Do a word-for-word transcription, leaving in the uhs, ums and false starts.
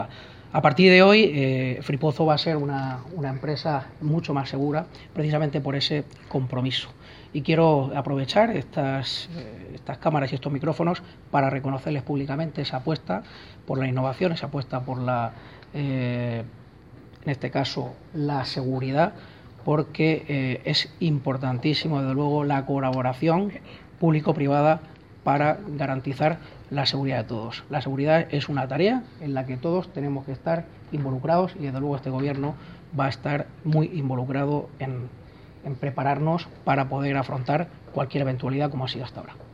A partir de hoy, eh, Fripozo va a ser una, una empresa mucho más segura, precisamente por ese compromiso. Y quiero aprovechar estas, eh, estas cámaras y estos micrófonos para reconocerles públicamente esa apuesta por la innovación, esa apuesta por la, eh, en este caso, la seguridad, porque eh, es importantísimo, desde luego, la colaboración público-privada para garantizar la seguridad de todos. La seguridad es una tarea en la que todos tenemos que estar involucrados y desde luego este gobierno va a estar muy involucrado en, en prepararnos para poder afrontar cualquier eventualidad como ha sido hasta ahora.